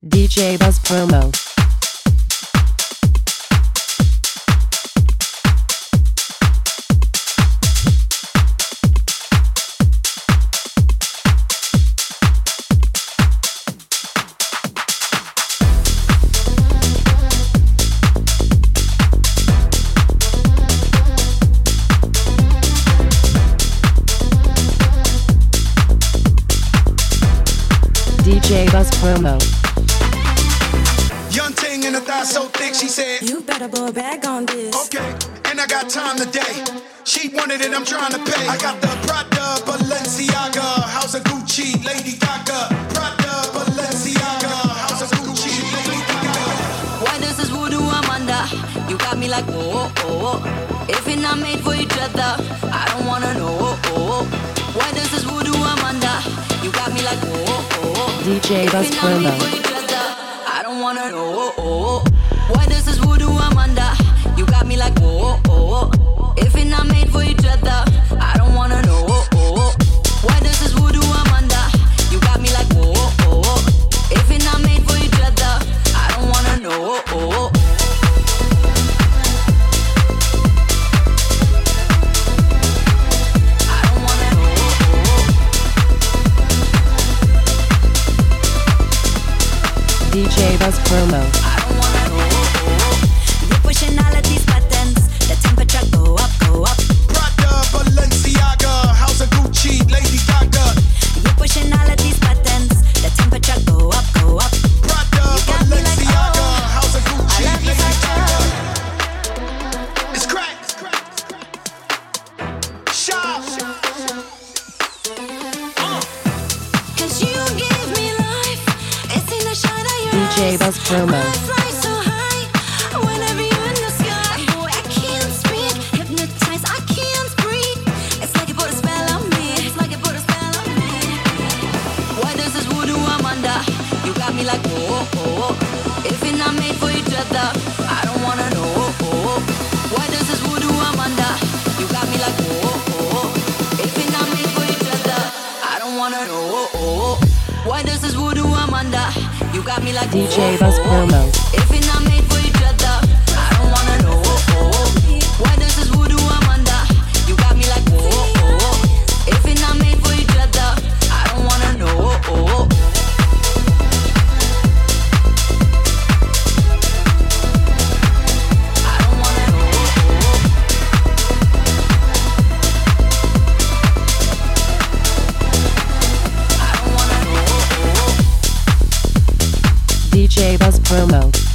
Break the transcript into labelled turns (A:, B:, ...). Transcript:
A: DJ Buzz Promo. DJ Buzz Promo.
B: Young ting in a thigh so thick, she said,
C: you better put a bag on this.
B: okay, and I got time today. She wanted it, I'm trying to pay. I got the Prada, Balenciaga, House of Gucci, Lady Gaga. Prada, Balenciaga, House of Gucci, Lady Gaga.
C: Why this is voodoo I'm under? You got me like, oh, oh, oh. If we're not made for each other, I don't wanna know, oh, oh. Why this is voodoo I'm under? You got me like, oh, oh, oh.
A: DJ Buzz
C: If we're not made
A: Promo.
C: for each other, I don't wanna know, oh, oh. Why this is voodoo I'm under? You got me like, oh, oh, oh. If we're not made for each other, I don't wanna know, oh, oh. Why this is voodoo I'm under? You got me like, oh, oh. If we're not made for each other, I don't wanna know, oh, oh.
A: DJ Buzz Promo.
C: I don't wanna know. You're pushing all of these buttons. The temperature go up, go up.
B: Prada, Balenciaga, House of Gucci, Lady Gaga.
C: You're pushing all of these buttons. The temperature go up, go up.
B: Prada,
C: You got me like,
B: Balenciaga,
C: oh,
B: House of
C: I
B: Gucci,
C: love you
B: Lady
C: so
B: Gaga.
C: much.
B: It's crack. Shop.
C: Cause you give me life. It's in the shine of your
A: DJ
C: eyes.
A: Buzz Promo.
C: I fly so high. Whenever you're in the sky, boy, I can't speak. Hypnotized, I can't breathe. It's like you put a spell on me. It's like you put a spell on me. Why this is voodoo I'm under? You got me like, oh, oh. If we're not made for each other, I don't wanna know, oh. Why this is voodoo I'm under? You got me like, oh, oh. If we're not made for each other, I don't wanna know, oh. Why this is voodoo I'm under? You got me like,
A: DJ Buzz Promo.
C: If we're not made for each other, I don't wanna know, oh. Why this is voodoo I'm under? You got me like, oh, oh. If we're not made for each other, I don't wanna know, oh. I don't wanna know, I don't wanna know.
A: DJ Buzz Promo.